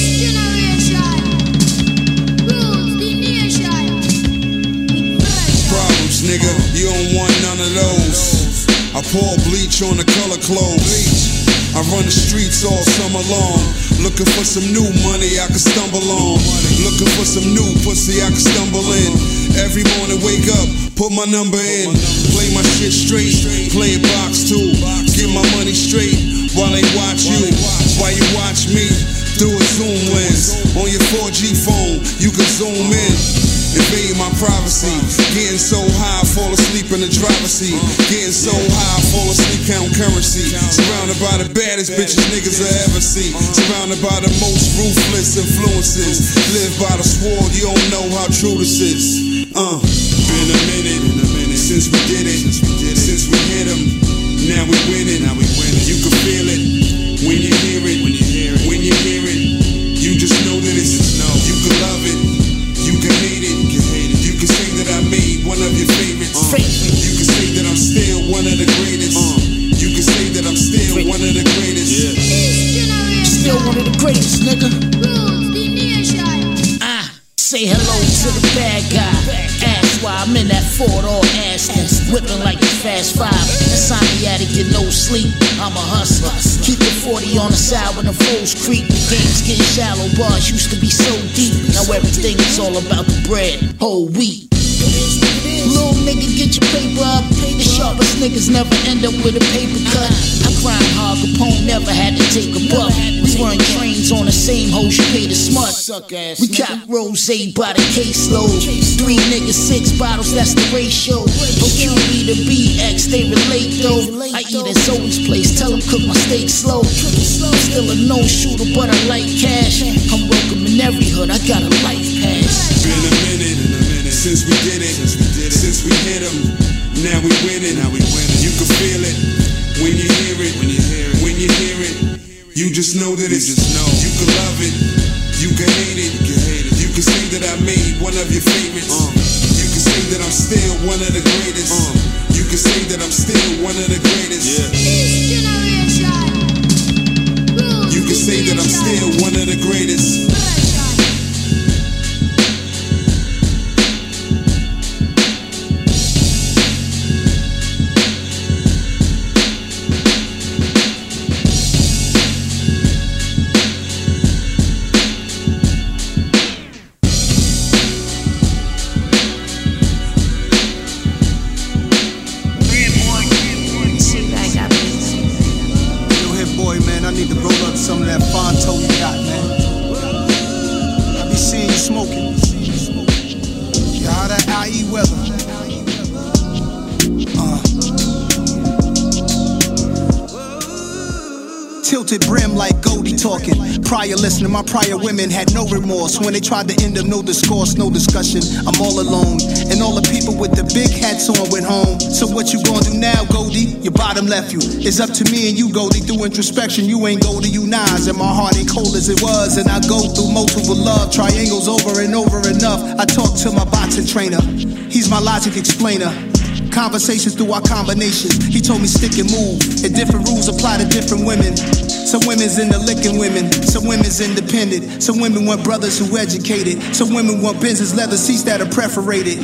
Problems, nigga, you don't want none of those. I pour bleach on the color clothes. I run the streets all summer long, looking for some new money I can stumble on. Looking for some new pussy I can stumble in. Every morning wake up, put my number in. Play my shit straight, play it box too. Get my money straight while they watch you. While you watch me, do a zoom lens. On your 4G phone, you can zoom in. Invade my privacy. Getting so high, I fall asleep in the driver's seat. Getting so high, I fall asleep count currency. Surrounded by the baddest bitches niggas will ever see. Surrounded by the most ruthless influences. Live by the sword, you don't know how true this is. Been a minute since we did it. Since we hit 'em, now we winning. You can feel it when you hear it. When you hear it, you just know that it's you can love it. You can hate it. You can say that I made one of your favorites. You can say that I'm still one of the greatest. You can say that I'm still one of the greatest. Still one of the greatest, nigga. Say hello to the bad guy. Ask why I'm in that Ford all Aston, whipping like the Fast Five. Insomniatic, get no sleep. I'm a hustler. Keep the 40 on the side when the foes creep. The game's getting shallow. Bars used to be so deep. Now everything is all about the bread, whole wheat. Little nigga, get your paper up. The sharpest niggas never end up with a paper cut. I grind hard, Capone never had to take a buck. We run trains on the same hoes you pay to smut. We cop rose by the caseload. 3 niggas, 6 bottles, that's the ratio. OQB to BX, they relate though. I eat at Zoe's place, tell them cook my steak slow. Still a no shooter, but I like cash. I'm welcome in every hood, I got a life pass. Been a minute since we did it. Since we hit 'em, now we winning. You can feel it when you hear it. When you hear it, you just know that it's you can love it. You can hate it. You can say that I made one of your favorites. You can say that I'm still one of the greatest. You can say that I'm still one of the greatest. You can say that I'm still one of the greatest. Tilted brim like Goldie talking. Prior listening, my prior women had no remorse. When they tried to end them, no discourse, no discussion. I'm all alone. And all the people with the big hats on went home. So what you gonna do now, Goldie? Your bottom left you. It's up to me and you, Goldie. Through introspection, you ain't Goldie, you Nas. And my heart ain't cold as it was. And I go through multiple love triangles over and over enough. I talk to my boxing trainer. He's my logic explainer. Conversations through our combinations. He told me stick and move. And different rules apply to different women. Some women's into licking women. Some women's independent. Some women want brothers who educated. Some women want Benz's leather seats that are perforated.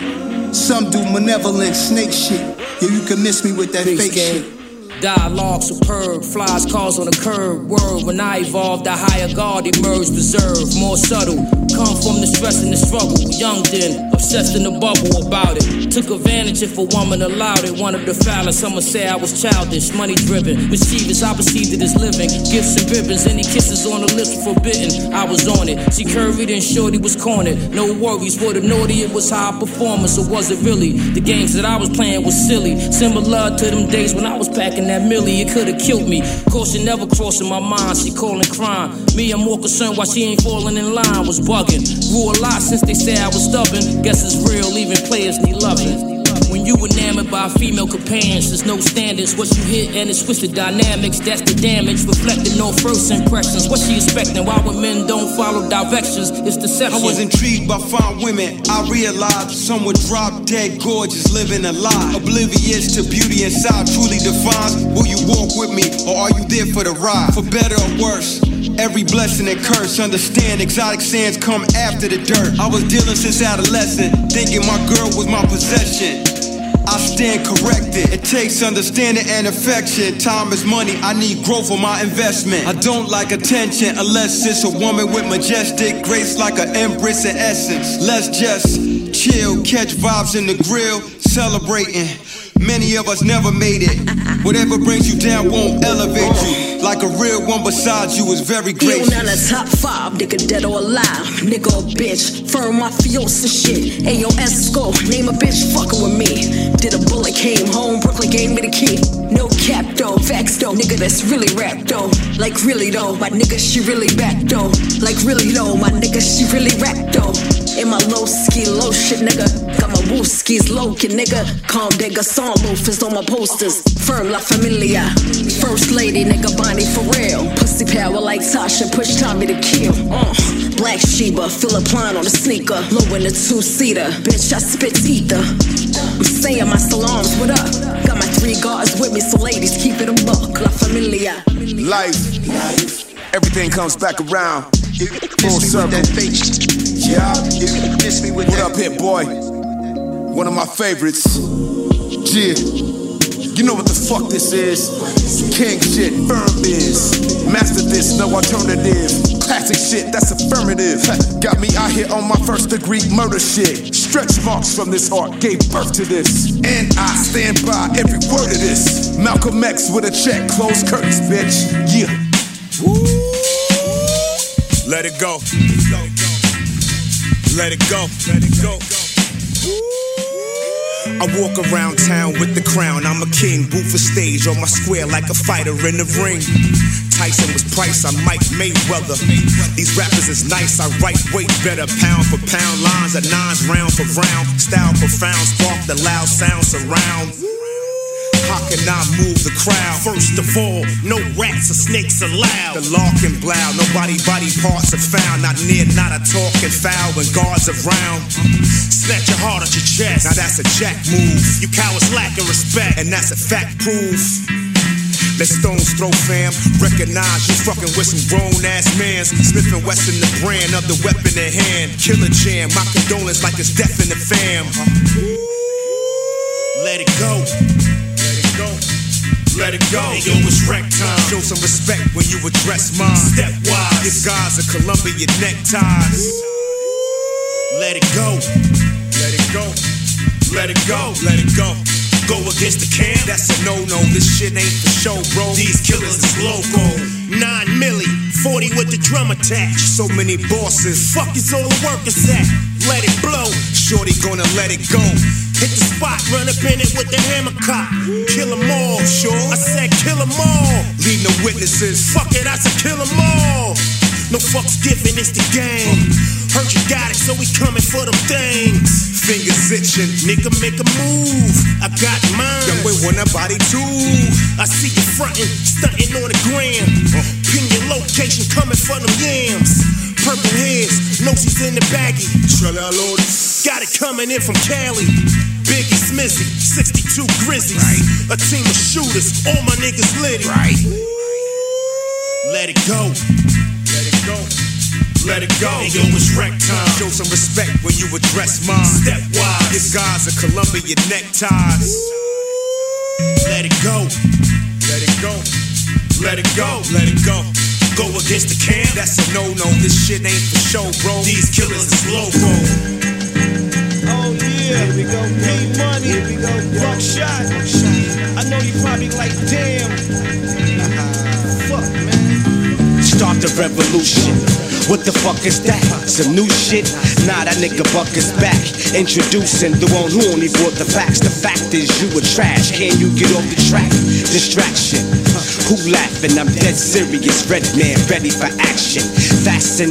Some do malevolent snake shit. Yo, you can miss me with that fake shit. Dialogue superb, flies cars on the curb. Word, when I evolved, the higher guard emerged, reserved, more subtle. Come from the stress and the struggle. Young then, obsessed in the bubble about it. Took advantage if a woman allowed it. Wanted to foul it, some would say I was childish. Money driven, mischievous, I perceived it as living. Gifts and ribbons, any kisses on the lips were forbidden. I was on it, she curried and shorty was cornered. No worries, for the naughty it was high performance. Or was it really? The games that I was playing was silly. Similar to them days when I was packing that millie, it could've killed me. Caution never crossing my mind, she calling crime. Me, I'm more concerned why she ain't falling in line, was bugging. Grew a lot since they said I was stubborn. Guess it's real, even players need loving. When you enamored by female companions, there's no standards. What you hit and it's twisted dynamics, that's the damage. Reflecting no first impressions. What she expecting? Why when men don't follow directions? It's deception. I was intrigued by fine women. I realized some were drop dead gorgeous, living a lie. Oblivious to beauty inside truly defines. Will you walk with me or are you there for the ride? For better or worse, every blessing and curse. Understand exotic sands come after the dirt. I was dealing since adolescent, thinking my girl was my possession. I stand corrected. It takes understanding and affection. Time is money, I need growth for my investment. I don't like attention unless it's a woman with majestic grace like an empress in essence. Let's just chill, catch vibes in the grill, celebrating. Many of us never made it. Whatever brings you down won't elevate you. Like a real one besides you is very gracious. You not a top 5, nigga dead or alive. Nigga or bitch, firm mafiosa shit. Ayo Esco, name a bitch fucking with me. Did a bullet, came home, Brooklyn gave me the key. No cap though, facts though, nigga that's really rap though. Like really though, my nigga she really back though. Like really though, my nigga she really rap though. In my low ski, low shit nigga. Got my woo skis low kid nigga. Calm nigga, song loafers on my posters. Firm La Familia. First lady nigga, Bonnie for real. Pussy power like Tasha, push Tommy to kill. Black Sheba, Philip Klein on the sneaker. Low in the 2-seater, bitch I spit ether. I'm saying my salams, what up? Got my 3 guards with me, so ladies keep it a buck. La Familia. Life, everything comes back around. Full circle. Yeah, what up, hit boy? One of my favorites. Yeah, you know what the fuck this is? King shit, firm biz. Master this, no alternative. Classic shit, that's affirmative. Got me out here on my first degree murder shit. Stretch marks from this art gave birth to this. And I stand by every word of this. Malcolm X with a check, close curtains, bitch. Yeah. Woo. Let it go. Let it go. Let it go. I walk around town with the crown. I'm a king, Buford stage on my square like a fighter in the ring. Tyson was Price, I'm Mike Mayweather. These rappers is nice, I write weight better. Pound for pound, lines of nines, round for round. Style profound, spark the loud sound surround. How can I move the crowd? First of all, no rats or snakes allowed. The lark and blow, nobody body parts are found. Not near, not a talking foul when guards around. Snatch your heart at your chest, now that's a jack move. You cowards lacking respect, and that's a fact proof. Let stones throw fam, recognize you fucking with some grown-ass mans. Smith & Wesson the brand of the weapon in hand. Killer jam, my condolence like it's death in the fam. Let it go. Let it go. Hey, yo, it's wreck time. Show some respect when you address mine. Stepwise. Give guys a Columbia neckties. Let it go. Let it go. Let it go. Let it go. Go against the camp. That's a no-no. This shit ain't for show, bro. These killers is loco. 9 milli, 40 with the drum attached. So many bosses. Fuck is all the workers at? Let it blow. Shorty gonna let it go. Hit the spot, run up in it with the hammer cock. Kill them all, sure. I said kill them all. Leave no witnesses. Fuck it, I said kill them all. No fucks given, it's the game. Heard you got it, so we coming for them things. Fingers itching, nigga make a move. I got mine. Young boy want a body too. I see you frontin', stuntin' on the gram. Pin your location, coming for them yams. Purple hairs, noses in the baggie. Got it coming in from Cali. Biggie Smizzy, 62 Grizzlies. Right. A team of shooters, all my niggas litty. Right. Let it go. Let it go. let it go. Hey, yo, it's wreck time. Show some respect when you address mine. Stepwise, this guy's a Colombian neckties. Let it go. Let it go. Let it go. Let it go. Go against the camp, that's a no-no. This shit ain't for show, bro. These killers is loco. Oh yeah, here we go. P-Money, here we go. Buckshot. I know you probably like, damn. Fuck, man. Start the revolution. What the fuck is that? Some new shit? Nah, that nigga Buck is back. Introducing the one who only brought the facts. The fact is you were trash. Can you get off the track? Distraction. Who laughing? I'm dead serious. Red man ready for action. Fasten